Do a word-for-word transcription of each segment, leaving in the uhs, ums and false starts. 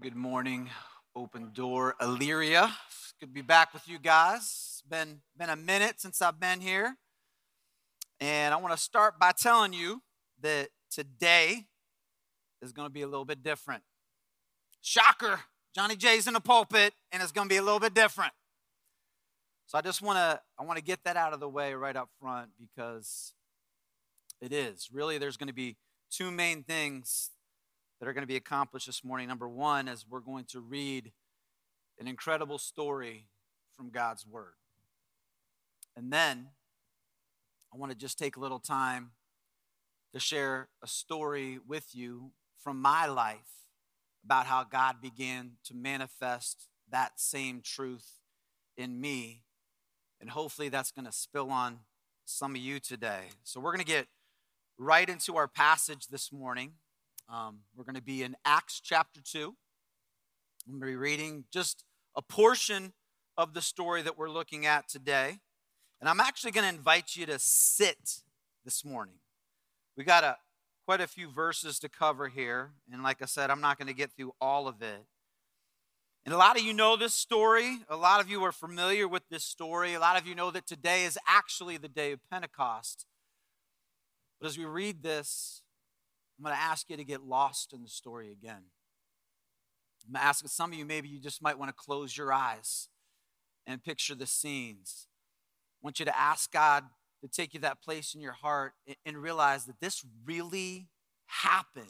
Good morning, Open Door Illyria. It's good to be back with you guys. It's been, been a minute since I've been here. And I want to start by telling you that today is going to be a little bit different. Shocker, Johnny J's in the pulpit, and it's going to be a little bit different. So I just want to I want to get that out of the way right up front because it is. Really, there's going to be two main things that are going to be accomplished this morning. Number one is we're going to read an incredible story from God's Word. And then I want to just take a little time to share a story with you from my life about how God began to manifest that same truth in me. And hopefully that's going to spill on some of you today. So we're going to get right into our passage this morning. Um, we're going to be in Acts chapter two. I'm going to be reading just a portion of the story that we're looking at today. And I'm actually going to invite you to sit this morning. We got a, quite a few verses to cover here. And like I said, I'm not going to get through all of it. And a lot of you know this story. A lot of you are familiar with this story. A lot of you know that today is actually the day of Pentecost. But as we read this, I'm going to ask you to get lost in the story again. I'm going to ask some of you, maybe you just might want to close your eyes and picture the scenes. I want you to ask God to take you to that place in your heart and realize that this really happened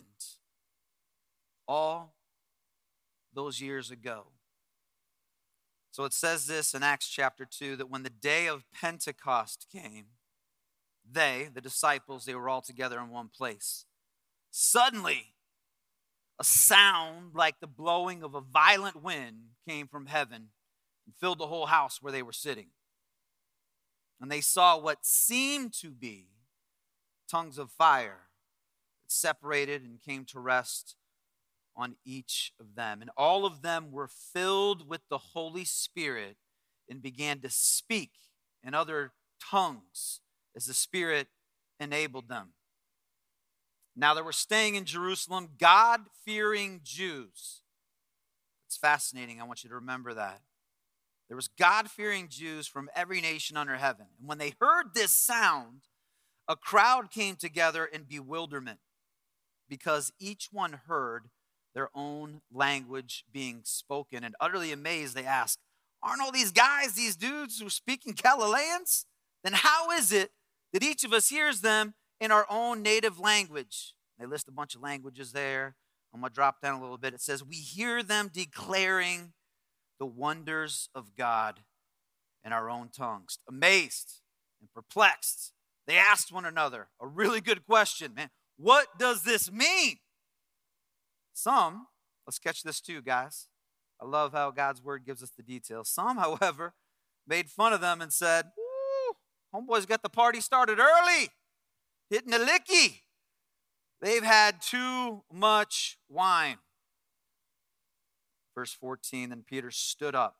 all those years ago. So it says this in Acts chapter two, that when the day of Pentecost came, they, the disciples, they were all together in one place. Suddenly, a sound like the blowing of a violent wind came from heaven and filled the whole house where they were sitting. And they saw what seemed to be tongues of fire that separated and came to rest on each of them. And all of them were filled with the Holy Spirit and began to speak in other tongues as the Spirit enabled them. Now there were staying in Jerusalem God-fearing Jews. It's fascinating. I want you to remember that. There was God-fearing Jews from every nation under heaven. And when they heard this sound, a crowd came together in bewilderment because each one heard their own language being spoken. And utterly amazed, they asked, aren't all these guys, these dudes who speak in Galileans? Then how is it that each of us hears them in our own native language? They list a bunch of languages there. I'm going to drop down a little bit. It says, we hear them declaring the wonders of God in our own tongues. Amazed and perplexed, they asked one another a really good question, man. What does this mean? Some, let's catch this too, guys. I love how God's word gives us the details. Some, however, made fun of them and said, woo, homeboys got the party started early. Hitting a licky. They've had too much wine. Verse fourteen, then Peter stood up.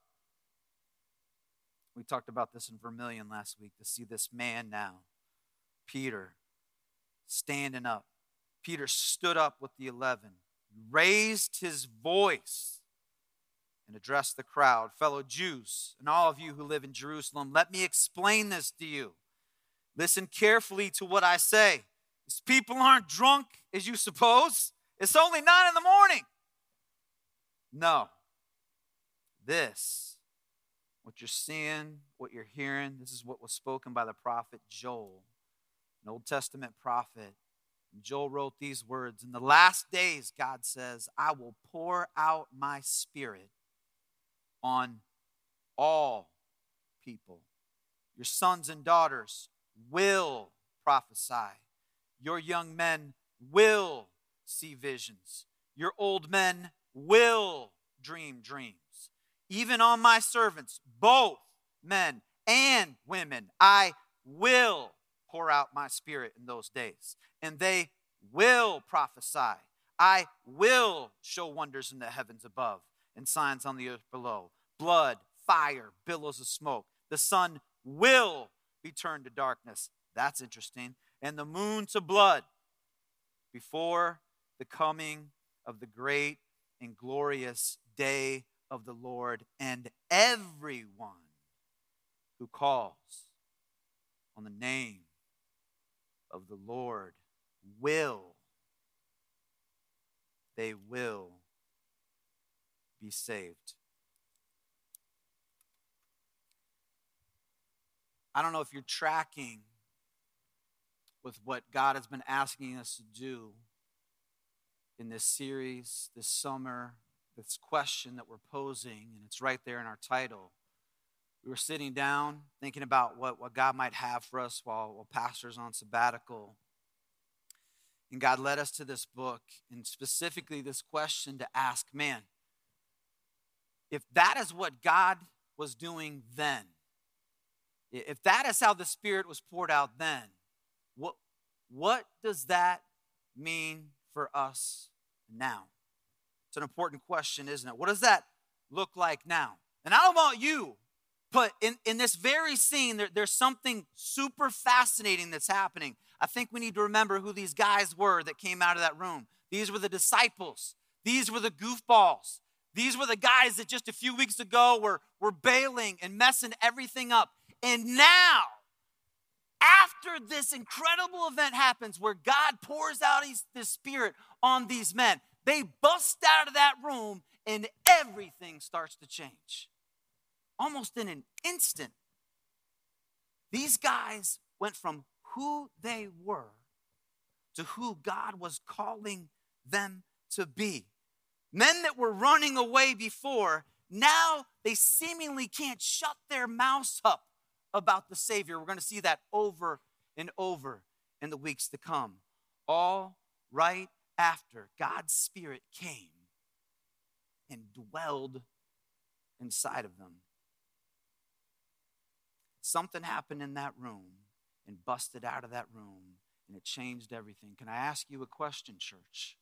We talked about this in Vermilion last week, to see this man now, Peter, standing up. Peter stood up with the eleven, raised his voice, and addressed the crowd. Fellow Jews, and all of you who live in Jerusalem, let me explain this to you. Listen carefully to what I say. These people aren't drunk, as you suppose. It's only nine in the morning. No. This, what you're seeing, what you're hearing, this is what was spoken by the prophet Joel, an Old Testament prophet. And Joel wrote these words, in the last days, God says, I will pour out my spirit on all people. Your sons and daughters will prophesy. Your young men will see visions. Your old men will dream dreams. Even on my servants, both men and women, I will pour out my spirit in those days. And they will prophesy. I will show wonders in the heavens above and signs on the earth below. Blood, fire, billows of smoke. The sun will be turned to darkness. That's interesting. And the moon to blood before the coming of the great and glorious day of the Lord, and everyone who calls on the name of the Lord will, they will be saved. I don't know if you're tracking with what God has been asking us to do in this series, this summer, this question that we're posing, and it's right there in our title. We were sitting down thinking about what, what God might have for us while, while pastor's on sabbatical. And God led us to this book, and specifically this question to ask, man, if that is what God was doing then, if that is how the Spirit was poured out then, what, what does that mean for us now? It's an important question, isn't it? What does that look like now? And I don't know about you, but in, in this very scene, there, there's something super fascinating that's happening. I think we need to remember who these guys were that came out of that room. These were the disciples. These were the goofballs. These were the guys that just a few weeks ago were, were bailing and messing everything up. And now, after this incredible event happens where God pours out his, his Spirit on these men, they bust out of that room and everything starts to change. Almost in an instant. These guys went from who they were to who God was calling them to be. Men that were running away before, now they seemingly can't shut their mouths up about the Savior. We're going to see that over and over in the weeks to come. All right after God's Spirit came and dwelled inside of them. Something happened in that room and busted out of that room, and it changed everything. Can I ask you a question, church?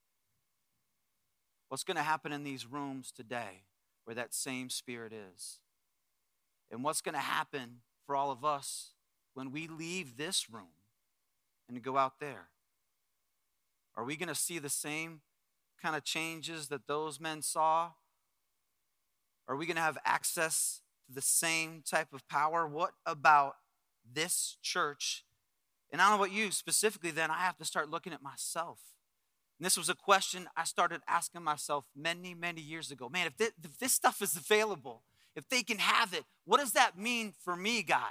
What's going to happen in these rooms today where that same Spirit is? And what's going to happen for all of us when we leave this room and go out there? Are we going to see the same kind of changes that those men saw? Are we going to have access to the same type of power? What about this church? And I don't know about you specifically, then I have to start looking at myself. And this was a question I started asking myself many, many years ago. Man, if this, if this stuff is available, if they can have it, what does that mean for me, God?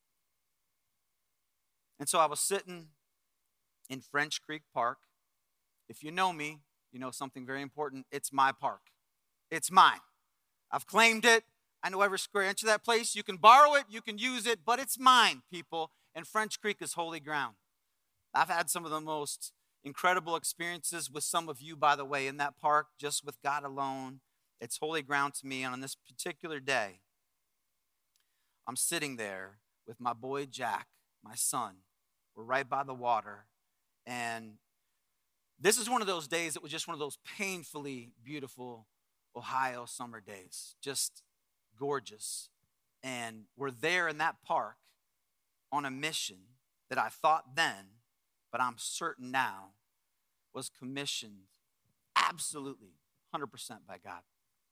And so I was sitting in French Creek Park. If you know me, you know something very important. It's my park. It's mine. I've claimed it. I know every square inch of that place. You can borrow it, you can use it, but it's mine, people. And French Creek is holy ground. I've had some of the most incredible experiences with some of you, by the way, in that park, just with God alone. It's holy ground to me. And on this particular day, I'm sitting there with my boy Jack, my son. We're right by the water. And this is one of those days that was just one of those painfully beautiful Ohio summer days. Just gorgeous. And we're there in that park on a mission that I thought then, but I'm certain now, was commissioned absolutely one hundred percent by God.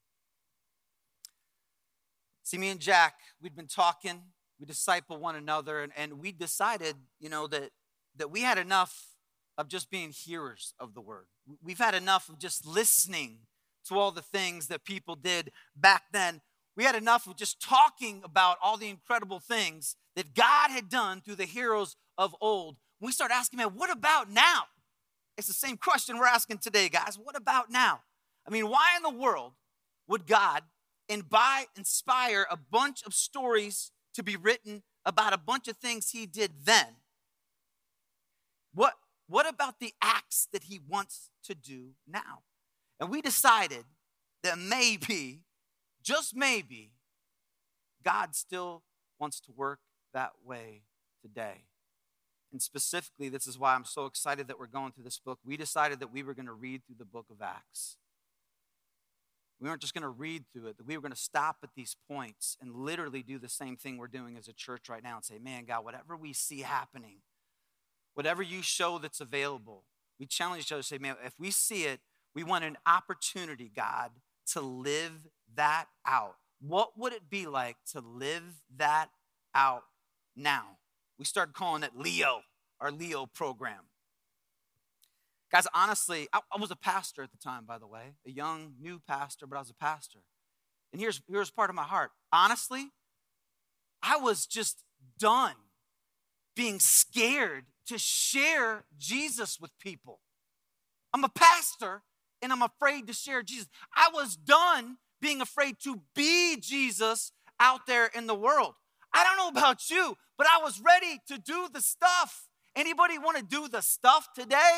See, me and Jack, we'd been talking, we disciple one another, and, and we decided, you know, that, that we had enough of just being hearers of the word. We've had enough of just listening to all the things that people did back then. We had enough of just talking about all the incredible things that God had done through the heroes of old. We start asking, man, what about now? It's the same question we're asking today, guys. What about now? I mean, why in the world would God and by inspire a bunch of stories to be written about a bunch of things he did then? What, what about the acts that he wants to do now? And we decided that maybe, just maybe, God still wants to work that way today. And specifically, this is why I'm so excited that we're going through this book. We decided that we were going to read through the book of Acts. We weren't just going to read through it, that we were going to stop at these points and literally do the same thing we're doing as a church right now and say, man, God, whatever we see happening, whatever you show that's available, we challenge each other to say, man, if we see it, We want an opportunity, God, to live that out. What would it be like to live that out now? We started calling it Leo, our Leo program. Guys, honestly, I, I was a pastor at the time, by the way, a young, new pastor, but I was a pastor. And here's, here's part of my heart. Honestly, I was just done being scared to share Jesus with people. I'm a pastor, and I'm afraid to share Jesus. I was done being afraid to be Jesus out there in the world. I don't know about you, but I was ready to do the stuff. Anybody want to do the stuff today?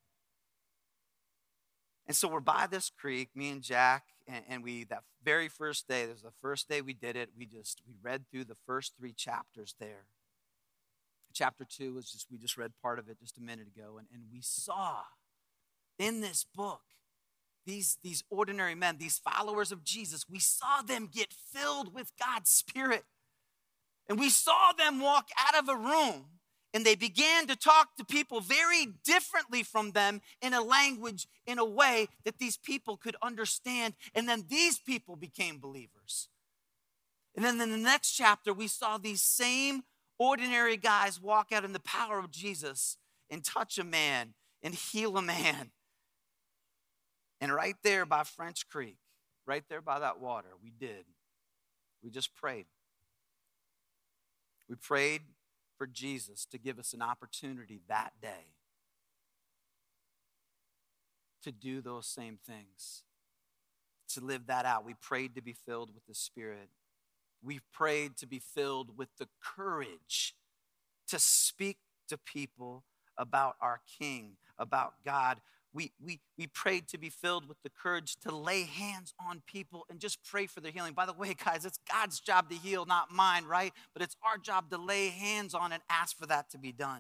And so we're by this creek, me and Jack, and, and we, that very first day, this was the first day we did it, we just, we read through the first three chapters there. Chapter two was just, we just read part of it just a minute ago, and, and we saw in this book, these, these ordinary men, these followers of Jesus, we saw them get filled with God's Spirit. And we saw them walk out of a room, and they began to talk to people very differently from them in a language, in a way that these people could understand. And then these people became believers. And then in the next chapter, we saw these same ordinary guys walk out in the power of Jesus and touch a man and heal a man. And right there by French Creek, right there by that water, we did. We just prayed. We prayed for Jesus to give us an opportunity that day to do those same things, to live that out. We prayed to be filled with the Spirit. We prayed to be filled with the courage to speak to people about our King, about God. We, we, we prayed to be filled with the courage to lay hands on people and just pray for their healing. By the way, guys, it's God's job to heal, not mine, right? But it's our job to lay hands on and ask for that to be done.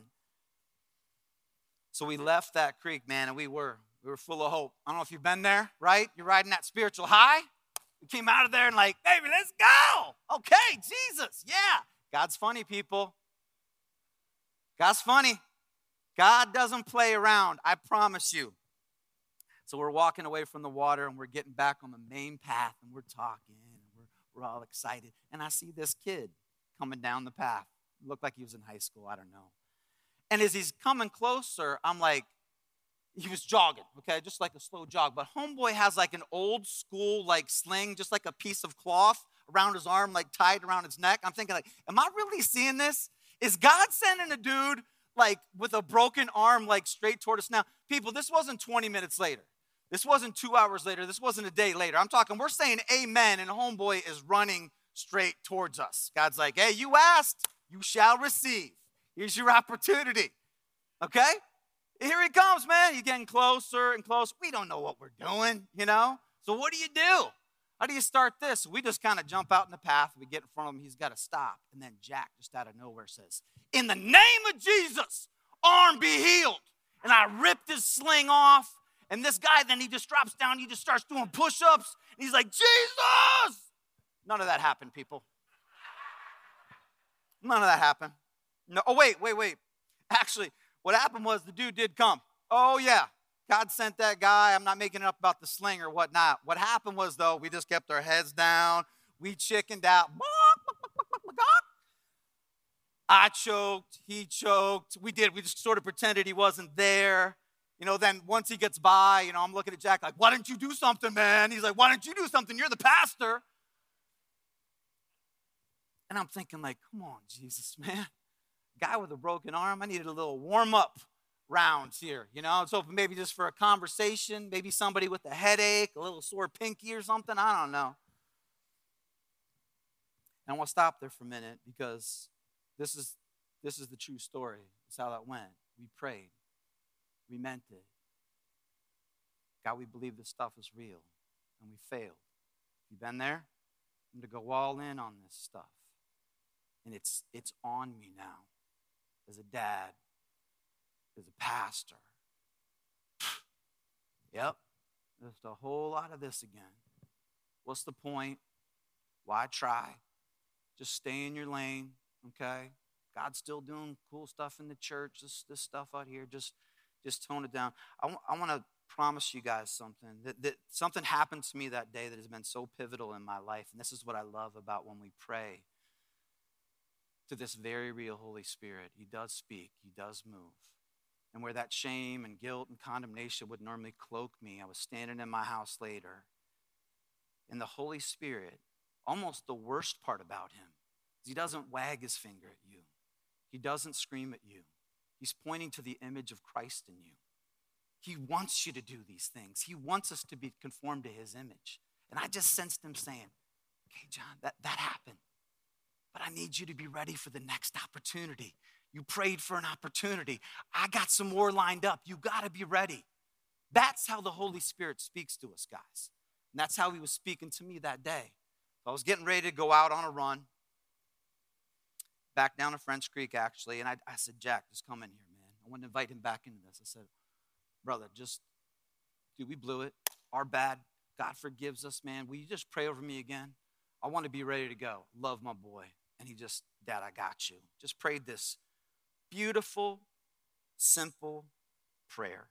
So we left that creek, man, and we were, we were full of hope. I don't know if you've been there, right? You're riding that spiritual high. We came out of there and like, baby, let's go. Okay, Jesus, yeah. God's funny, people. God's funny. God doesn't play around, I promise you. So we're walking away from the water, and we're getting back on the main path, and we're talking, and we're, we're all excited. And I see this kid coming down the path. Looked like he was in high school, I don't know. And as he's coming closer, I'm like, he was jogging, okay, just like a slow jog. But homeboy has like an old school like sling, just like a piece of cloth around his arm, like tied around his neck. I'm thinking like, am I really seeing this? Is God sending a dude like with a broken arm like straight toward us now? People, this wasn't twenty minutes later. This wasn't two hours later. This wasn't a day later. I'm talking, we're saying amen, and homeboy is running straight towards us. God's like, hey, you asked, you shall receive. Here's your opportunity, okay? Here he comes, man. He's getting closer and closer. We don't know what we're doing, you know? So what do you do? How do you start this? We just kind of jump out in the path. We get in front of him. He's got to stop. And then Jack, just out of nowhere, says, in the name of Jesus, arm be healed. And I ripped his sling off. And this guy, then he just drops down. He just starts doing push-ups. And he's like, Jesus! None of that happened, people. None of that happened. No. Oh, wait, wait, wait. Actually, what happened was the dude did come. Oh, yeah. God sent that guy. I'm not making it up about the sling or whatnot. What happened was, though, we just kept our heads down. We chickened out. I choked. He choked. We did. We just sort of pretended he wasn't there. You know, then once he gets by, you know, I'm looking at Jack like, why didn't you do something, man? He's like, why didn't you do something? You're the pastor. And I'm thinking like, come on, Jesus, man. Guy with a broken arm, I needed a little warm-up rounds here, you know? I was hoping maybe just for a conversation, maybe somebody with a headache, a little sore pinky or something, I don't know. And I want to stop there for a minute because this is, this is the true story. It's how that went. We prayed. We meant it. God, we believe this stuff is real, and we failed. You been there? I'm going to go all in on this stuff. And it's it's on me now as a dad, as a pastor. Yep, there's a whole lot of this again. What's the point? Why try? Just stay in your lane, okay? God's still doing cool stuff in the church, this, this stuff out here, just, just tone it down. I, I want to promise you guys something. That, that something happened to me that day that has been so pivotal in my life. And this is what I love about when we pray to this very real Holy Spirit. He does speak. He does move. And where that shame and guilt and condemnation would normally cloak me, I was standing in my house later. And the Holy Spirit, almost the worst part about him, is he doesn't wag his finger at you. He doesn't scream at you. He's pointing to the image of Christ in you. He wants you to do these things. He wants us to be conformed to his image. And I just sensed him saying, okay, John, that, that happened. But I need you to be ready for the next opportunity. You prayed for an opportunity. I got some more lined up. You got to be ready. That's how the Holy Spirit speaks to us, guys. And that's how he was speaking to me that day. So I was getting ready to go out on a run. Back down to French Creek, actually. And I, I said, Jack, just come in here, man. I wanted to invite him back into this. I said, brother, just, dude, we blew it. Our bad. God forgives us, man. Will you just pray over me again? I want to be ready to go. Love my boy. And he just, Dad, I got you. Just prayed this beautiful, simple prayer.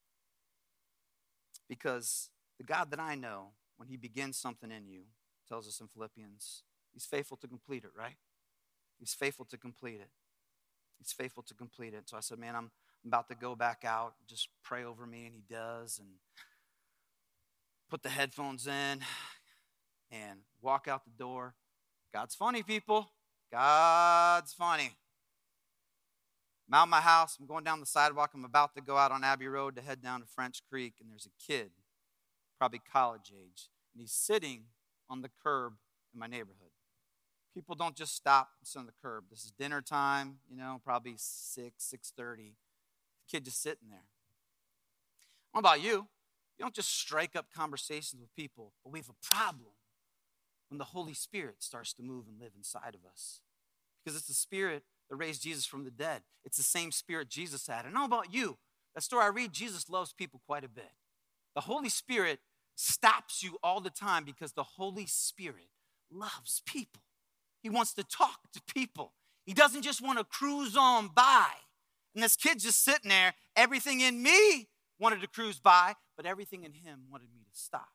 Because the God that I know, when he begins something in you, tells us in Philippians, he's faithful to complete it, right? He's faithful to complete it. He's faithful to complete it. So I said, man, I'm about to go back out. Just pray over me. And he does. And put the headphones in and walk out the door. God's funny, people. God's funny. I'm out of my house. I'm going down the sidewalk. I'm about to go out on Abbey Road to head down to French Creek. And there's a kid, probably college age. And he's sitting on the curb in my neighborhood. People don't just stop and sit on the curb. This is dinner time, you know, probably six, six thirty. The kid just sitting there. What about you? You don't just strike up conversations with people, but we have a problem when the Holy Spirit starts to move and live inside of us. Because it's the Spirit that raised Jesus from the dead. It's the same Spirit Jesus had. And how about you? That story I read, Jesus loves people quite a bit. The Holy Spirit stops you all the time because the Holy Spirit loves people. He wants to talk to people. He doesn't just want to cruise on by. And this kid's just sitting there. Everything in me wanted to cruise by, but everything in him wanted me to stop.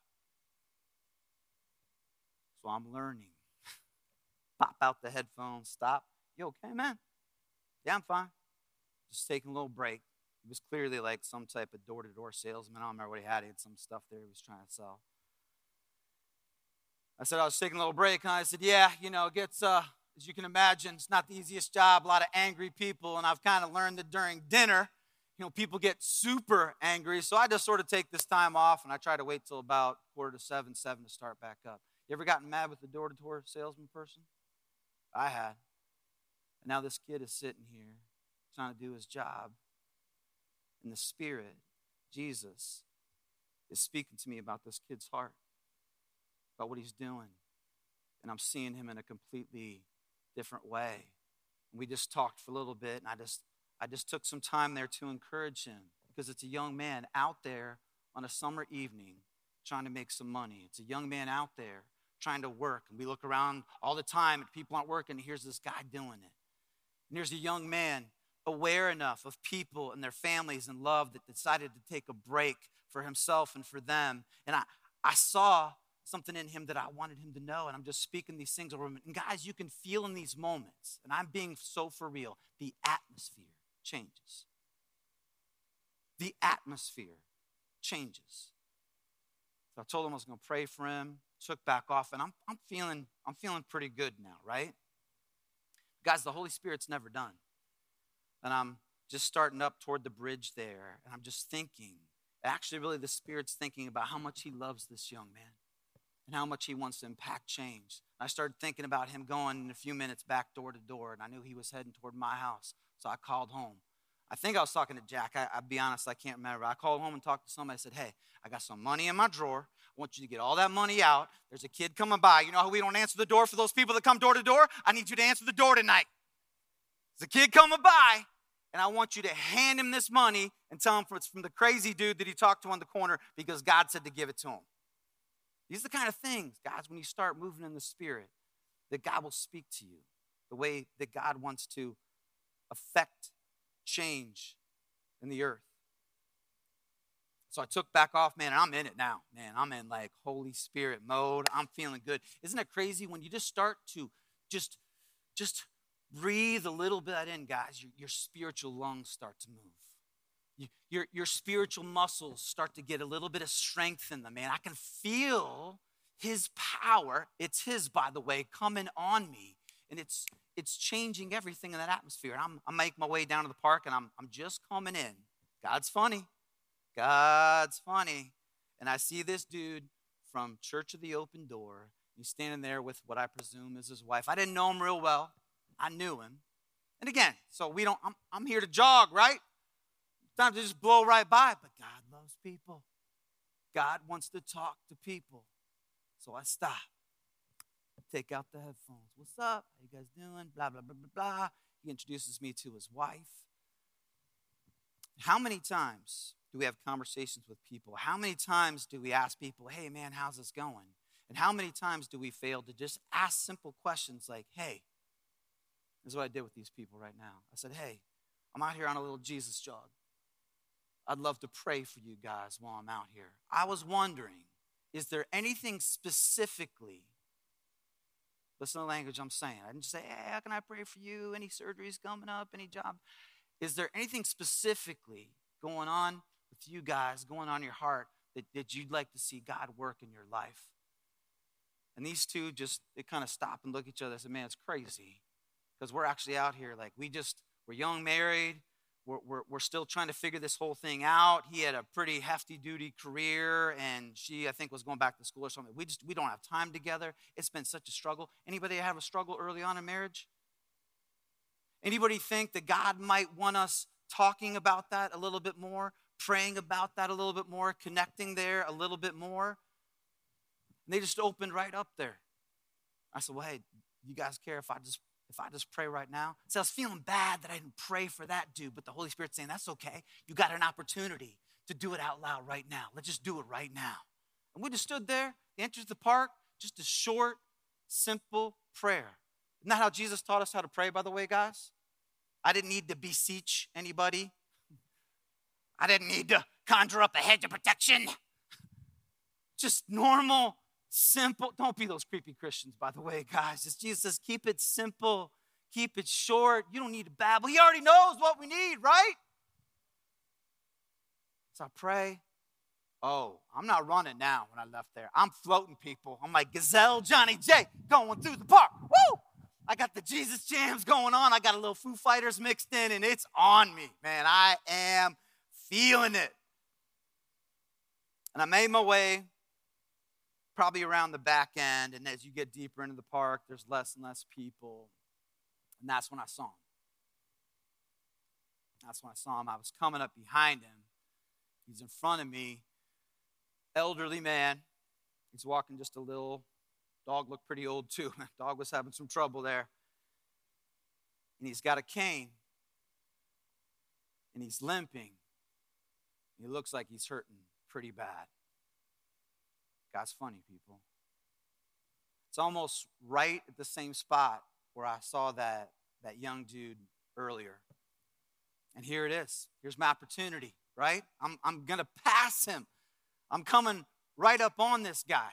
So I'm learning. Pop out the headphones, stop. You okay, man? Yeah, I'm fine. Just taking a little break. He was clearly like some type of door-to-door salesman. I don't remember what he had. He had some stuff there he was trying to sell. I said I was taking a little break, and I said, yeah, you know, it gets, uh, as you can imagine, it's not the easiest job, a lot of angry people, and I've kind of learned that during dinner, you know, people get super angry, so I just sort of take this time off, and I try to wait till about quarter to seven, seven to start back up. You ever gotten mad with the door-to-door salesman person? I had. And now this kid is sitting here trying to do his job, and the Spirit, Jesus, is speaking to me about this kid's heart, about what he's doing. And I'm seeing him in a completely different way. And we just talked for a little bit, and I just I just took some time there to encourage him because it's a young man out there on a summer evening trying to make some money. It's a young man out there trying to work. And we look around all the time and people aren't working, and here's this guy doing it. And here's a young man aware enough of people and their families and love that decided to take a break for himself and for them. And I, I saw something in him that I wanted him to know, and I'm just speaking these things over him. And guys, you can feel in these moments, and I'm being so for real, the atmosphere changes. The atmosphere changes. So I told him I was going to pray for him, took back off, and I'm, I'm feeling I'm feeling pretty good now, right? Guys, the Holy Spirit's never done. And I'm just starting up toward the bridge there, and I'm just thinking, actually really the Spirit's thinking about how much he loves this young man and how much he wants to impact change. I started thinking about him going in a few minutes back door to door, and I knew he was heading toward my house, so I called home. I think I was talking to Jack. I, I'll be honest, I can't remember. I called home and talked to somebody. I said, hey, I got some money in my drawer. I want you to get all that money out. There's a kid coming by. You know how we don't answer the door for those people that come door to door? I need you to answer the door tonight. There's a kid coming by, and I want you to hand him this money and tell him it's from the crazy dude that he talked to on the corner because God said to give it to him. These are the kind of things, guys, when you start moving in the Spirit, that God will speak to you, the way that God wants to affect change in the earth. So I took back off, man, and I'm in it now, man. I'm in like Holy Spirit mode. I'm feeling good. Isn't it crazy when you just start to just, just breathe a little bit in, guys, your, your spiritual lungs start to move. You, your, your spiritual muscles start to get a little bit of strength in them, man. I can feel his power. It's his, by the way, coming on me. And it's it's changing everything in that atmosphere. And I'm, I'm making my way down to the park, and I'm, I'm just coming in. God's funny. God's funny. And I see this dude from Church of the Open Door. He's standing there with what I presume is his wife. I didn't know him real well. I knew him. And again, so we don't, I'm, I'm here to jog, right? Time to just blow right by. But God loves people. God wants to talk to people. So I stop. Take out the headphones. What's up? How you guys doing? Blah, blah, blah, blah, blah. He introduces me to his wife. How many times do we have conversations with people? How many times do we ask people, hey, man, how's this going? And how many times do we fail to just ask simple questions like, hey, this is what I did with these people right now. I said, hey, I'm out here on a little Jesus jog. I'd love to pray for you guys while I'm out here. I was wondering, is there anything specifically, listen to the language I'm saying. I didn't just say, hey, how can I pray for you? Any surgeries coming up? Any job? Is there anything specifically going on with you guys, going on in your heart that, that you'd like to see God work in your life? And these two just, they kind of stop and look at each other and say, man, it's crazy. Because we're actually out here, like we just, we're young married. We're, we're, we're still trying to figure this whole thing out. He had a pretty hefty duty career, and she, I think, was going back to school or something. We just, we don't have time together. It's been such a struggle. Anybody have a struggle early on in marriage? Anybody think that God might want us talking about that a little bit more, praying about that a little bit more, connecting there a little bit more? And they just opened right up there. I said, well, hey, you guys care if I just If I just pray right now? So I was feeling bad that I didn't pray for that dude, but the Holy Spirit's saying, that's okay. You got an opportunity to do it out loud right now. Let's just do it right now. And we just stood there, the entrance of the park, just a short, simple prayer. Isn't that how Jesus taught us how to pray, by the way, guys? I didn't need to beseech anybody. I didn't need to conjure up a hedge of protection. Just normal, simple. Don't be those creepy Christians, by the way, guys. It's Jesus says, keep it simple. Keep it short. You don't need to babble. He already knows what we need, right? So I pray. Oh, I'm not running now when I left there. I'm floating, people. I'm like Gazelle Johnny J going through the park. Woo! I got the Jesus jams going on. I got a little Foo Fighters mixed in, and it's on me, man. I am feeling it. And I made my way probably around the back end, and as you get deeper into the park, there's less and less people. And that's when I saw him. That's when I saw him. I was coming up behind him. He's in front of me. Elderly man. He's walking just a little. Dog looked pretty old too. Dog was having some trouble there. And he's got a cane. And he's limping. He looks like he's hurting pretty bad. God's funny, people. It's almost right at the same spot where I saw that, that young dude earlier. And here it is. Here's my opportunity, right? I'm, I'm going to pass him. I'm coming right up on this guy.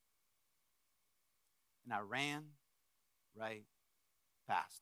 And I ran right past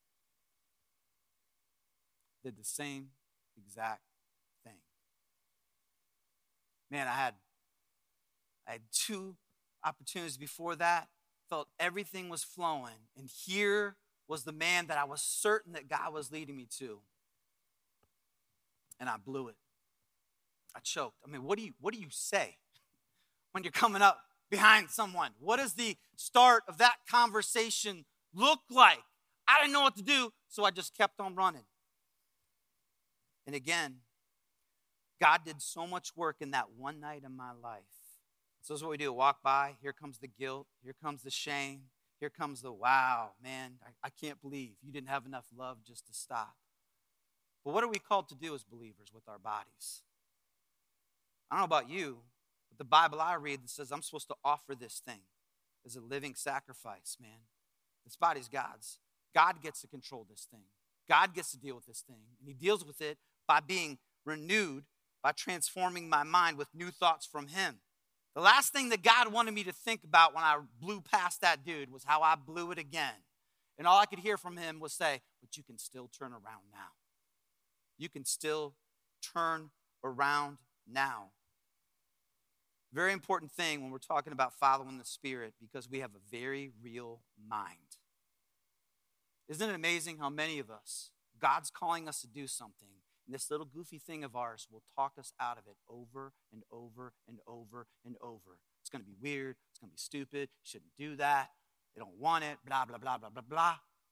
him. Did the same exact thing. Man, I had I had two opportunities before that. Felt everything was flowing. And here was the man that I was certain that God was leading me to. And I blew it. I choked. I mean, what do you, what do you say when you're coming up behind someone? What does the start of that conversation look like? I didn't know what to do, so I just kept on running. And again, God did so much work in that one night in my life. So this is what we do. Walk by. Here comes the guilt. Here comes the shame. Here comes the, wow, man, I, I can't believe you didn't have enough love just to stop. But what are we called to do as believers with our bodies? I don't know about you, but the Bible I read that says I'm supposed to offer this thing as a living sacrifice, man. This body's God's. God gets to control this thing. God gets to deal with this thing. And he deals with it by being renewed by transforming my mind with new thoughts from him. The last thing that God wanted me to think about when I blew past that dude was how I blew it again. And all I could hear from him was say, but you can still turn around now. You can still turn around now. Very important thing when we're talking about following the Spirit, because we have a very real mind. Isn't it amazing how many of us, God's calling us to do something, and this little goofy thing of ours will talk us out of it over and over and over and over. It's going to be weird. It's going to be stupid. You shouldn't do that. They don't want it. Blah, blah, blah, blah, blah, blah.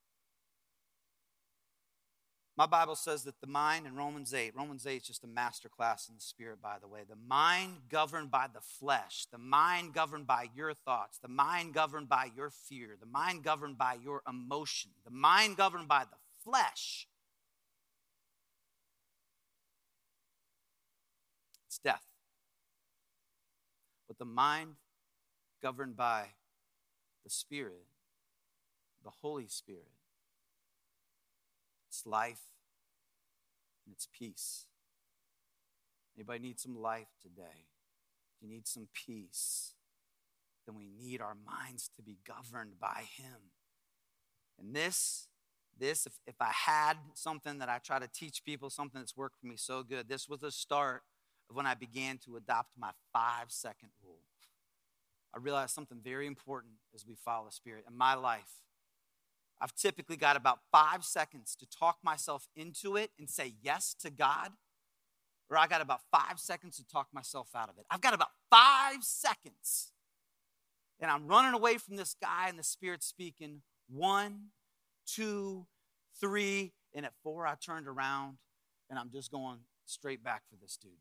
My Bible says that the mind in Romans eight, Romans eight is just a master class in the Spirit, by the way. The mind governed by the flesh, the mind governed by your thoughts, the mind governed by your fear, the mind governed by your emotion, the mind governed by the flesh. It's death. But the mind governed by the Spirit, the Holy Spirit, it's life and it's peace. Anybody need some life today? If you need some peace, then we need our minds to be governed by him. And this, this, if, if I had something that I try to teach people, something that's worked for me so good, this was the start of when I began to adopt my five-second rule. I realized something very important as we follow the Spirit in my life. I've typically got about five seconds to talk myself into it and say yes to God, or I got about five seconds to talk myself out of it. I've got about five seconds, and I'm running away from this guy and the Spirit speaking. One, two, three, and at four, I turned around, and I'm just going straight back for this dude.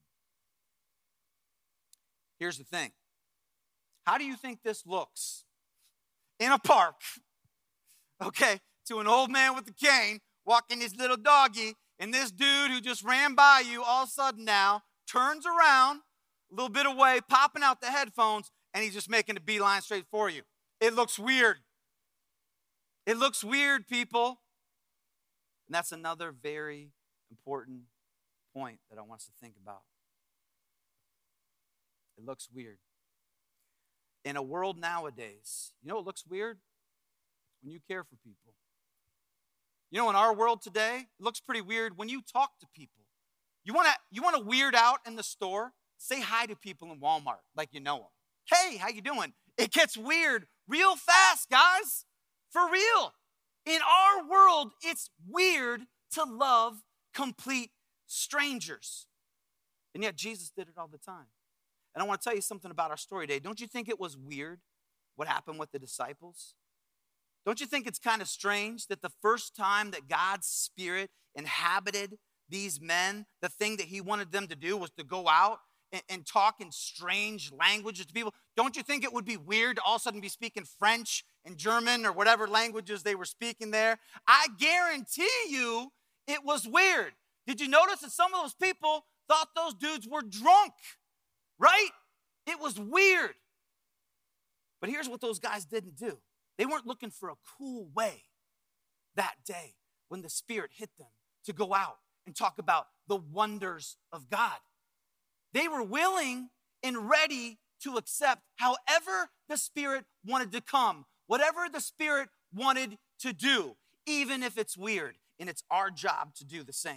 Here's the thing. How do you think this looks in a park? Okay, to an old man with a cane walking his little doggy, and this dude who just ran by you all of a sudden now turns around a little bit away, popping out the headphones, and he's just making a beeline straight for you. It looks weird. It looks weird, people. And that's another very important point that I want us to think about. It looks weird. In a world nowadays, you know what looks weird? When you care for people. You know, in our world today, it looks pretty weird when you talk to people. You want to you want to weird out in the store? Say hi to people in Walmart like you know them. Hey, how you doing? It gets weird real fast, guys. For real. In our world, it's weird to love complete strangers. And yet Jesus did it all the time. And I want to tell you something about our story today. Don't you think it was weird what happened with the disciples? Don't you think it's kind of strange that the first time that God's Spirit inhabited these men, the thing that he wanted them to do was to go out and, and talk in strange languages to people? Don't you think it would be weird to all of a sudden be speaking French and German or whatever languages they were speaking there? I guarantee you it was weird. Did you notice that some of those people thought those dudes were drunk, right? It was weird. But here's what those guys didn't do. They weren't looking for a cool way that day when the Spirit hit them to go out and talk about the wonders of God. They were willing and ready to accept however the Spirit wanted to come, whatever the Spirit wanted to do, even if it's weird, and it's our job to do the same.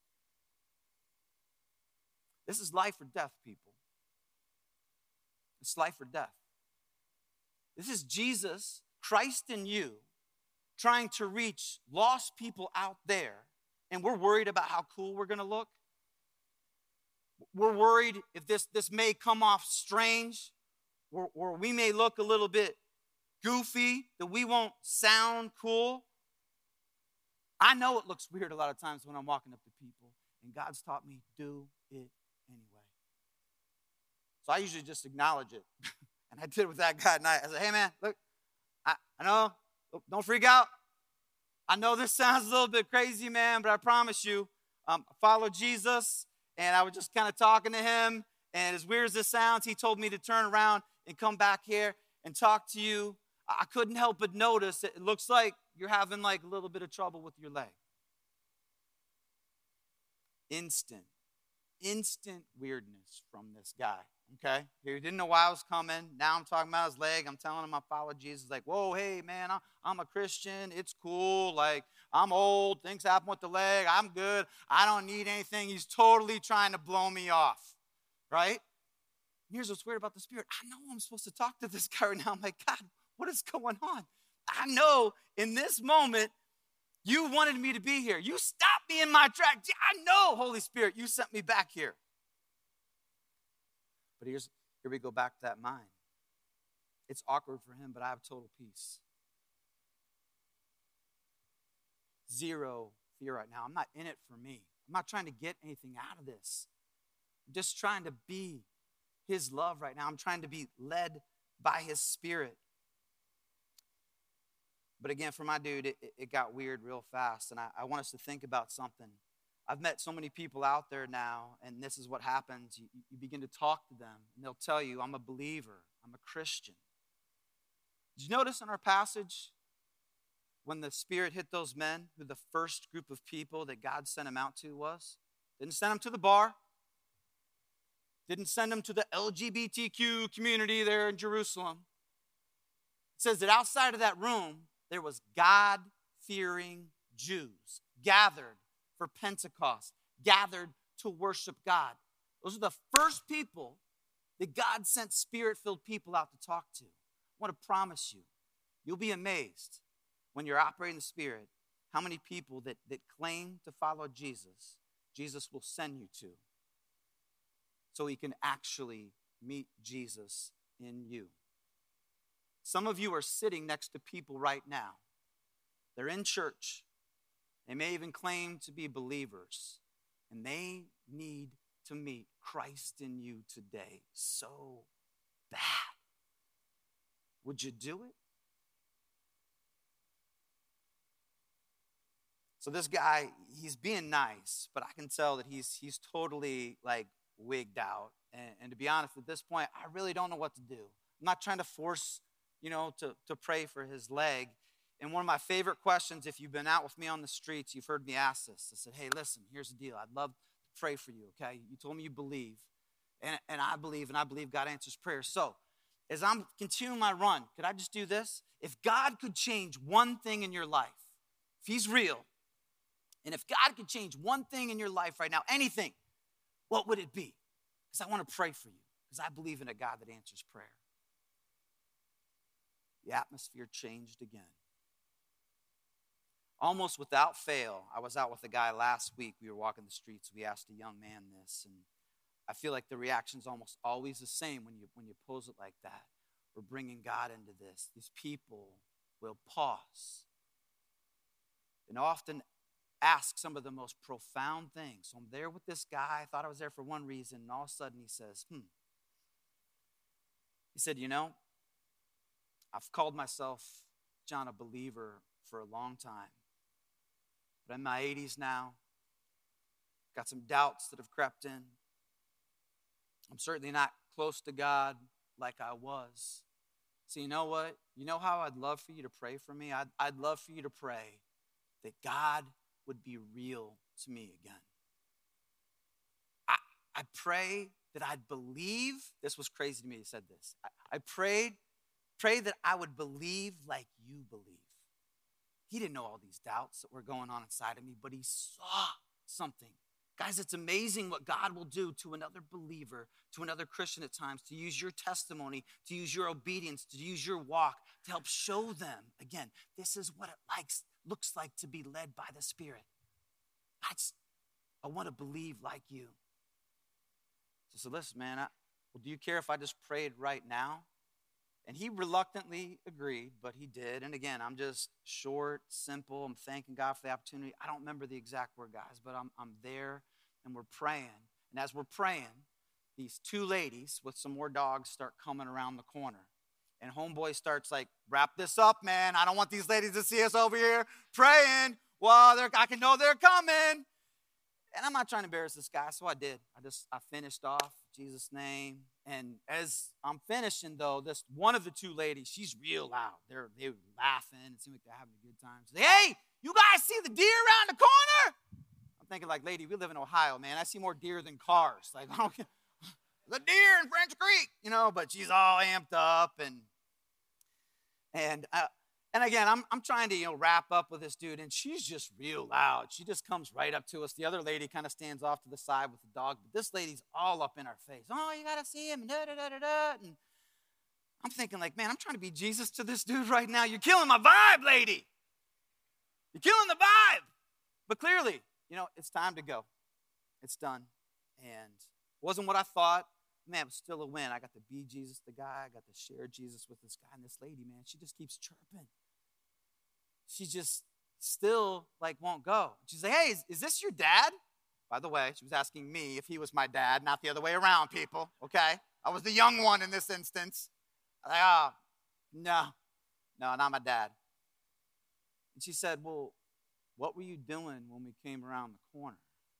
This is life or death, people. It's life or death. This is Jesus, Christ in you, trying to reach lost people out there, and we're worried about how cool we're going to look. We're worried if this, this may come off strange, or, or we may look a little bit goofy, that we won't sound cool. I know it looks weird a lot of times when I'm walking up to people, and God's taught me, do it anyway. So I usually just acknowledge it. And I did it with that guy tonight. I said, hey, man, look, I, I know, don't freak out. I know this sounds a little bit crazy, man, but I promise you, um, I follow Jesus, and I was just kind of talking to him, and as weird as this sounds, he told me to turn around and come back here and talk to you. I couldn't help but notice that it looks like you're having like a little bit of trouble with your leg. Instant instant weirdness from this guy, okay? He didn't know why I was coming. Now I'm talking about his leg. I'm telling him I follow Jesus. Like, whoa, hey, man, I'm a Christian. It's cool. Like, I'm old. Things happen with the leg. I'm good. I don't need anything. He's totally trying to blow me off, right? Here's what's weird about the Spirit. I know I'm supposed to talk to this guy right now. I'm like, God, what is going on? I know in this moment, you wanted me to be here. You stopped me in my tracks. I know, Holy Spirit, you sent me back here. But here's, here we go back to that mind. It's awkward for him, but I have total peace. Zero fear right now. I'm not in it for me. I'm not trying to get anything out of this. I'm just trying to be his love right now. I'm trying to be led by his Spirit. But again, for my dude, it, it got weird real fast. And I, I want us to think about something. I've met so many people out there now, and this is what happens. You, you begin to talk to them, and they'll tell you, I'm a believer. I'm a Christian. Did you notice in our passage, when the Spirit hit those men, who the first group of people that God sent him out to was? Didn't send them to the bar. Didn't send them to the L G B T Q community there in Jerusalem. It says that outside of that room, there was God-fearing Jews gathered for Pentecost, gathered to worship God. Those are the first people that God sent Spirit-filled people out to talk to. I want to promise you, you'll be amazed when you're operating the Spirit, how many people that, that claim to follow Jesus, Jesus will send you to, so he can actually meet Jesus in you. Some of you are sitting next to people right now. They're in church. They may even claim to be believers, and they need to meet Christ in you today so bad. Would you do it? So this guy, he's being nice, but I can tell that he's he's totally like wigged out. And, and to be honest, at this point, I really don't know what to do. I'm not trying to force, you know, to, to pray for his leg. And one of my favorite questions, if you've been out with me on the streets, you've heard me ask this. I said, hey, listen, here's the deal. I'd love to pray for you, okay? You told me you believe, and, and I believe, and I believe God answers prayers. So as I'm continuing my run, could I just do this? If God could change one thing in your life, if he's real, and if God could change one thing in your life right now, anything, what would it be? Because I want to pray for you, because I believe in a God that answers prayer. The atmosphere changed again. Almost without fail, I was out with a guy last week. We were walking the streets. We asked a young man this, and I feel like the reaction's almost always the same when you when you pose it like that. We're bringing God into this. These people will pause and often ask some of the most profound things. So I'm there with this guy. I thought I was there for one reason, and all of a sudden he says, hmm. He said, you know, I've called myself, John, a believer for a long time. But I'm in my eighties now. Got some doubts that have crept in. I'm certainly not close to God like I was. So you know what? You know how I'd love for you to pray for me? I'd, I'd love for you to pray that God would be real to me again. I, I pray that I'd believe. This was crazy to me. He said this. I, I prayed, pray that I would believe like you believe. He didn't know all these doubts that were going on inside of me, but he saw something. Guys, it's amazing what God will do to another believer, to another Christian at times, to use your testimony, to use your obedience, to use your walk, to help show them, again, this is what it likes, looks like to be led by the Spirit. I, just, I want to believe like you. So, so listen, man, I, well, do you care if I just prayed right now? And he reluctantly agreed, but he did. And again, I'm just short, simple. I'm thanking God for the opportunity. I don't remember the exact word, guys, but I'm, I'm there and we're praying. And as we're praying, these two ladies with some more dogs start coming around the corner. And homeboy starts like, wrap this up, man. I don't want these ladies to see us over here praying. Well, they're, I can know they're coming. And I'm not trying to embarrass this guy, so I did. I just, I finished off, Jesus' name. And as I'm finishing, though, this one of the two ladies, she's real loud. They're they were laughing. It seemed like they're having a good time. She's like, hey, you guys see the deer around the corner? I'm thinking like, lady, we live in Ohio, man. I see more deer than cars. Like, I don't, the deer in French Creek, you know, but she's all amped up. And, and, uh, and again, I'm, I'm trying to, you know, wrap up with this dude, and she's just real loud. She just comes right up to us. The other lady kind of stands off to the side with the dog, but this lady's all up in our face. Oh, you got to see him, and da, da, da, da, da. And I'm thinking like, man, I'm trying to be Jesus to this dude right now. You're killing my vibe, lady. You're killing the vibe. But clearly, you know, it's time to go. It's done. And it wasn't what I thought. Man, it was still a win. I got to be Jesus, the guy. I got to share Jesus with this guy. And this lady, man, she just keeps chirping. She just still, like, won't go. She's like, hey, is, is this your dad? By the way, she was asking me if he was my dad, not the other way around, people, okay? I was the young one in this instance. I'm like, oh, no, no, not my dad. And she said, well, what were you doing when we came around the corner?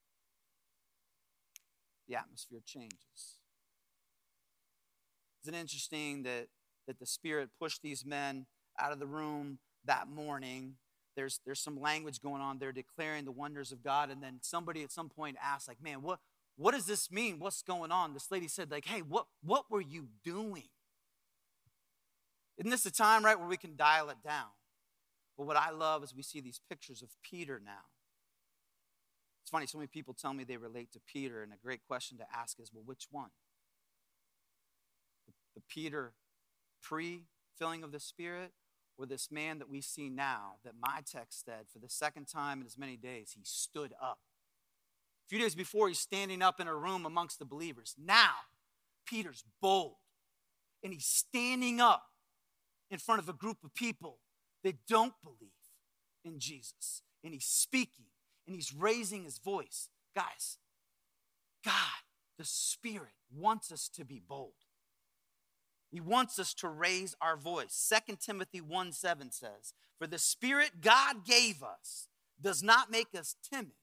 The atmosphere changes. Isn't it interesting that, that the Spirit pushed these men out of the room that morning? There's, there's some language going on there declaring the wonders of God, and then somebody at some point asked, like, man, what, what does this mean? What's going on? This lady said, like, hey, what, what were you doing? Isn't this a time, right, where we can dial it down? But what I love is we see these pictures of Peter now. It's funny, so many people tell me they relate to Peter, and a great question to ask is, well, which one? The, the Peter pre-filling of the Spirit, or this man that we see now that my text said for the second time in as many days, he stood up. A few days before, he's standing up in a room amongst the believers. Now, Peter's bold, and he's standing up in front of a group of people that don't believe in Jesus. And he's speaking, and he's raising his voice. Guys, God, the Spirit, wants us to be bold. He wants us to raise our voice. Second Timothy one seven says, for the Spirit God gave us does not make us timid.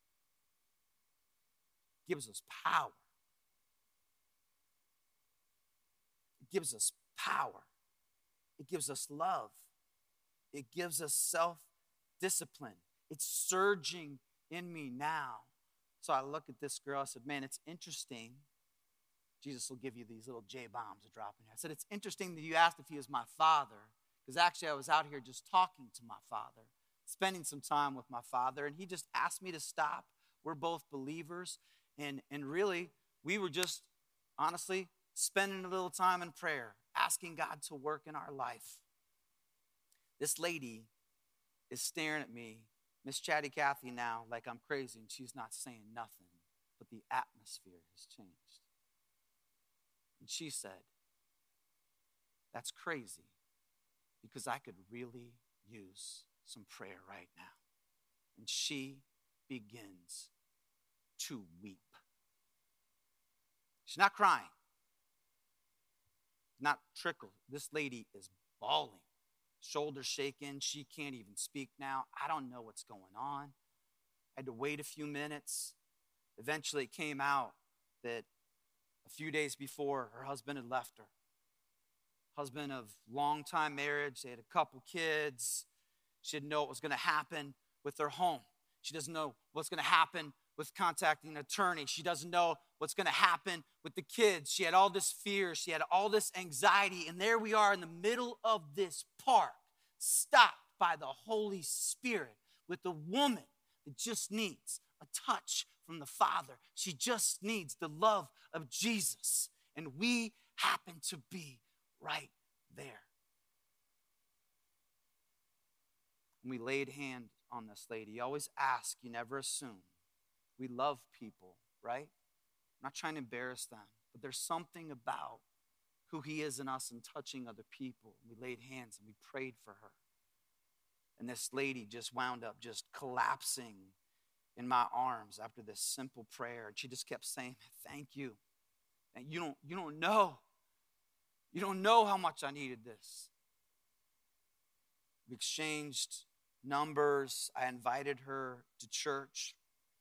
It gives us power. It gives us power. It gives us love. It gives us self-discipline. It's surging in me now. So I look at this girl, I said, man, it's interesting. Jesus will give you these little J-bombs to drop in here. I said, it's interesting that you asked if he was my father, because actually I was out here just talking to my father, spending some time with my father, and he just asked me to stop. We're both believers, and, and really, we were just, honestly, spending a little time in prayer, asking God to work in our life. This lady is staring at me, Miss Chatty Cathy now, like I'm crazy, and she's not saying nothing, but the atmosphere has changed. And she said, that's crazy, because I could really use some prayer right now. And she begins to weep. She's not crying, not trickle. This lady is bawling, shoulders shaking. She can't even speak now. I don't know what's going on. I had to wait a few minutes. Eventually, it came out that a few days before, her husband had left her. Husband of long-time marriage. They had a couple kids. She didn't know what was going to happen with their home. She doesn't know what's going to happen with contacting an attorney. She doesn't know what's going to happen with the kids. She had all this fear. She had all this anxiety. And there we are in the middle of this park, stopped by the Holy Spirit with a woman that just needs a touch from the Father. She just needs the love of Jesus. And we happen to be right there. And we laid hands on this lady. You always ask, you never assume. We love people, right? I'm not trying to embarrass them, but there's something about who he is in us and touching other people. We laid hands and we prayed for her. And this lady just wound up just collapsing in my arms after this simple prayer. And she just kept saying, thank you. And you don't, you don't know. You don't know how much I needed this. We exchanged numbers. I invited her to church.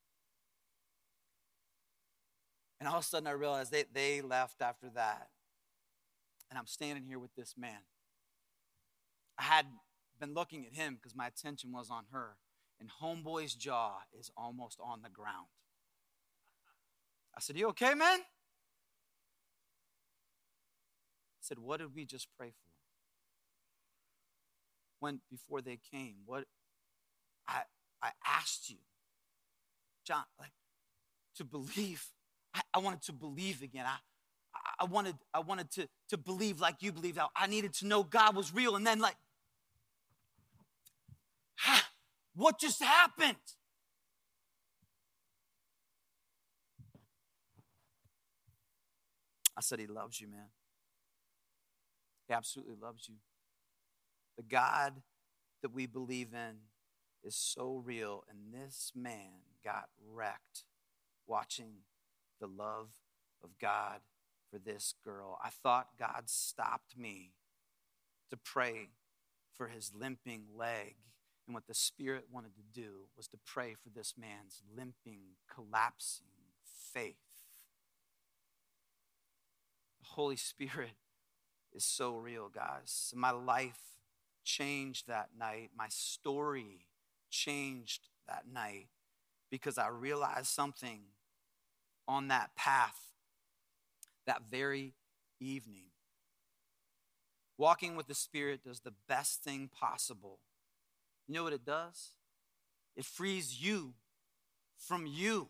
And all of a sudden I realized they, they left after that. And I'm standing here with this man. I had been looking at him because my attention was on her. and homeboy's jaw is almost on the ground. I said, you okay, man? I said, what did we just pray for? When, before they came, what, I, I asked you, John, like, to believe. I, I wanted to believe again. I, I wanted, I wanted to, to believe like you believed. I, I needed to know God was real. And then like, what just happened? I said, he loves you, man. He absolutely loves you. The God that we believe in is so real. And this man got wrecked watching the love of God for this girl. I thought God stopped me to pray for his limping leg. And what the Spirit wanted to do was to pray for this man's limping, collapsing faith. The Holy Spirit is so real, guys. My life changed that night. My story changed that night because I realized something on that path that very evening. Walking with the Spirit does the best thing possible. You know what it does? It frees you from you.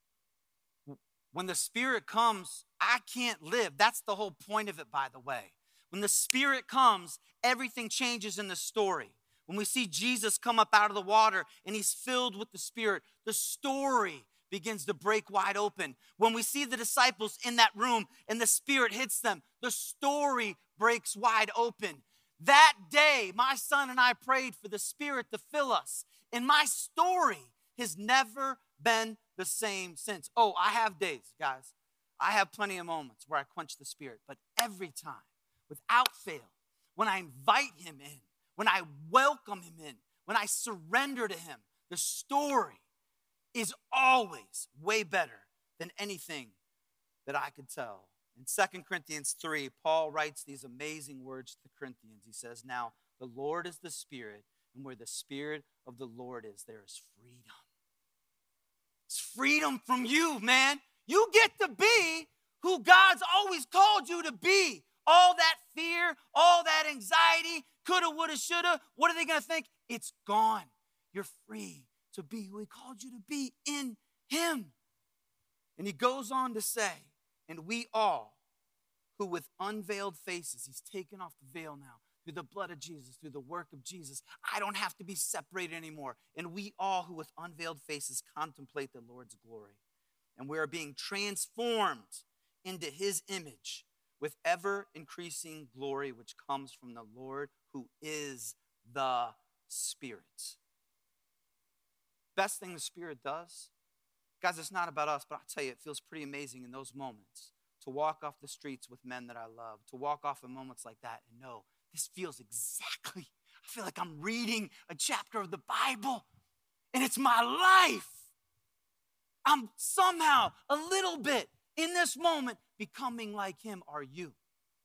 When the Spirit comes, I can't live. That's the whole point of it, by the way. When the Spirit comes, everything changes in the story. When we see Jesus come up out of the water and he's filled with the Spirit, the story begins to break wide open. When we see the disciples in that room and the Spirit hits them, the story breaks wide open. That day, my son and I prayed for the Spirit to fill us. And my story has never been the same since. Oh, I have days, guys. I have plenty of moments where I quench the Spirit. But every time, without fail, when I invite him in, when I welcome him in, when I surrender to him, the story is always way better than anything that I could tell. In Second Corinthians three, Paul writes these amazing words to the Corinthians. He says, now, the Lord is the Spirit, and where the Spirit of the Lord is, there is freedom. It's freedom from you, man. You get to be who God's always called you to be. All that fear, all that anxiety, coulda, woulda, shoulda, what are they going to think? It's gone. You're free to be who he called you to be in him. And he goes on to say, and we all who with unveiled faces, he's taken off the veil now, through the blood of Jesus, through the work of Jesus, I don't have to be separated anymore. And we all who with unveiled faces contemplate the Lord's glory. And we are being transformed into his image with ever increasing glory, which comes from the Lord who is the Spirit. Best thing the Spirit does, guys, it's not about us, but I'll tell you, it feels pretty amazing in those moments to walk off the streets with men that I love, to walk off in moments like that and know this feels exactly, I feel like I'm reading a chapter of the Bible and it's my life. I'm somehow a little bit in this moment becoming like him. Are you?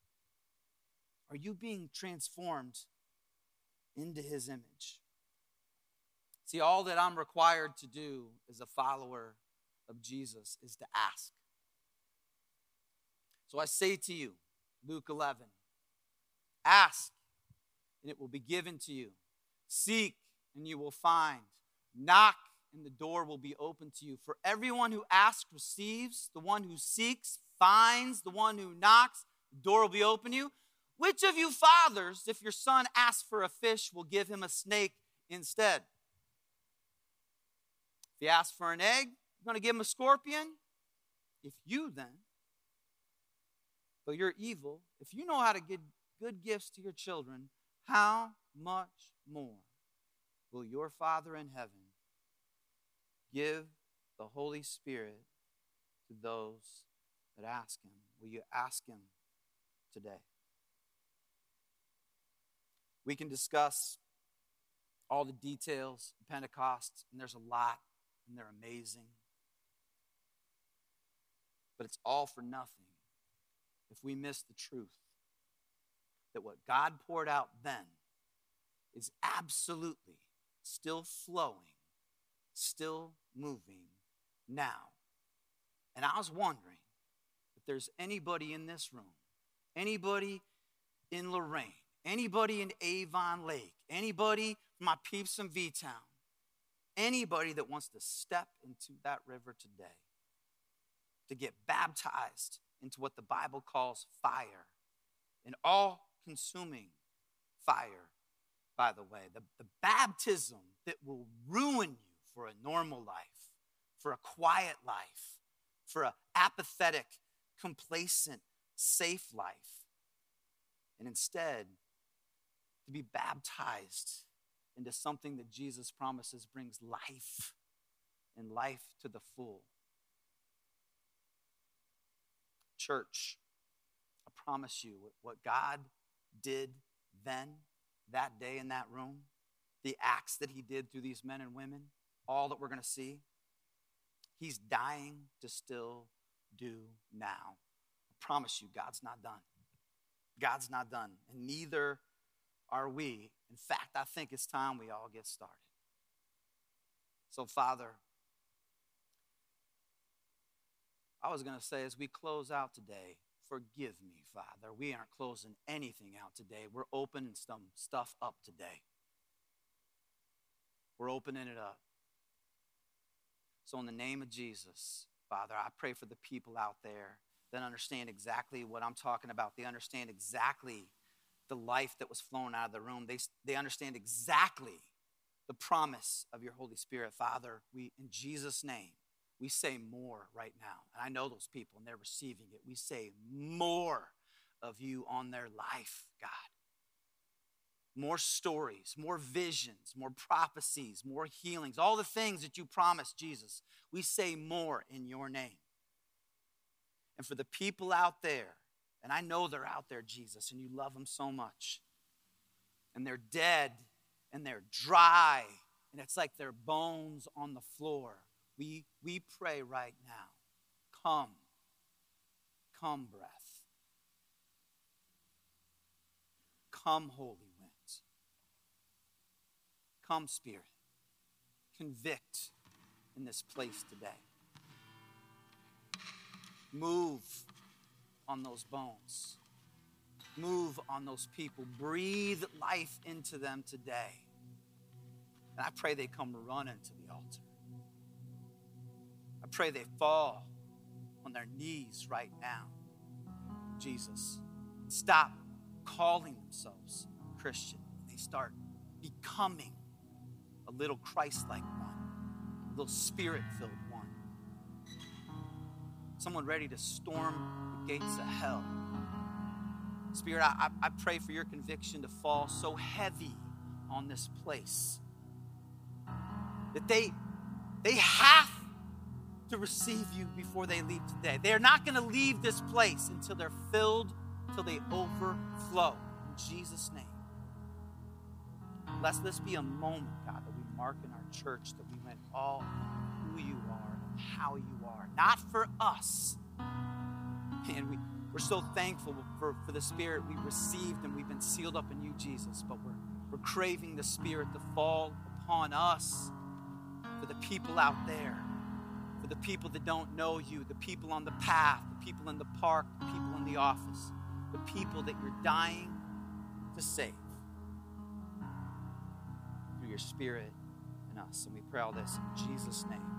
Are you being transformed into his image? See, all that I'm required to do as a follower of Jesus is to ask. So I say to you, Luke eleven, ask, and it will be given to you. Seek, and you will find. Knock, and the door will be open to you. For everyone who asks receives, the one who seeks finds, the one who knocks, the door will be open to you. Which of you fathers, if your son asks for a fish, will give him a snake instead? If he asks for an egg, you're going to give him a scorpion? If you then, though you're evil, if you know how to give good gifts to your children, how much more will your Father in heaven give the Holy Spirit to those that ask him? Will you ask him today? We can discuss all the details of Pentecost, and there's a lot, and they're amazing. But it's all for nothing if we miss the truth that what God poured out then is absolutely still flowing still moving now. And I was wondering if there's anybody in this room, anybody in Lorraine, anybody in Avon Lake, anybody from my peeps in V-Town, anybody that wants to step into that river today to get baptized into what the Bible calls fire, an all-consuming fire, by the way, the, the baptism that will ruin you for a normal life, for a quiet life, for an apathetic, complacent, safe life, and instead to be baptized into something that Jesus promises brings life and life to the full. Church, I promise you, what God did then, that day in that room, the acts that he did through these men and women, all that we're going to see, he's dying to still do now. I promise you, God's not done. God's not done, and neither are we. In fact, I think it's time we all get started. So, Father, I was going to say as we close out today, forgive me, Father. We aren't closing anything out today. We're opening some stuff up today. We're opening it up. So in the name of Jesus, Father, I pray for the people out there that understand exactly what I'm talking about. They understand exactly the life that was flowing out of the room. They, they understand exactly the promise of your Holy Spirit. Father, we, in Jesus' name, we say more right now. And I know those people, and they're receiving it. We say more of you on their life, God. More stories, more visions, more prophecies, more healings, all the things that you promised, Jesus. We say more in your name. And for the people out there, and I know they're out there, Jesus, and you love them so much, and they're dead, and they're dry, and it's like their bones on the floor. We, we pray right now, come, come breath. Come, Holy Wind. Come, Spirit. Convict in this place today. Move on those bones. Move on those people. Breathe life into them today. And I pray they come running to the altar. I pray they fall on their knees right now. Jesus, stop calling themselves Christian. They start becoming a little Christ-like one, a little Spirit-filled one. Someone ready to storm the gates of hell. Spirit, I, I pray for your conviction to fall so heavy on this place that they, they have to receive you before they leave today. They're not going to leave this place until they're filled, until they overflow. In Jesus' name. Let's this be a moment, God, that we mark in our church that we went all who you are and how you are. Not for us. And we, we're so thankful for, for the Spirit we received and we've been sealed up in you, Jesus. But we're, we're craving the Spirit to fall upon us for the people out there, for the people that don't know you, the people on the path, the people in the park, the people in the office, the people that you're dying to save through your Spirit in us. And we pray all this in Jesus' name.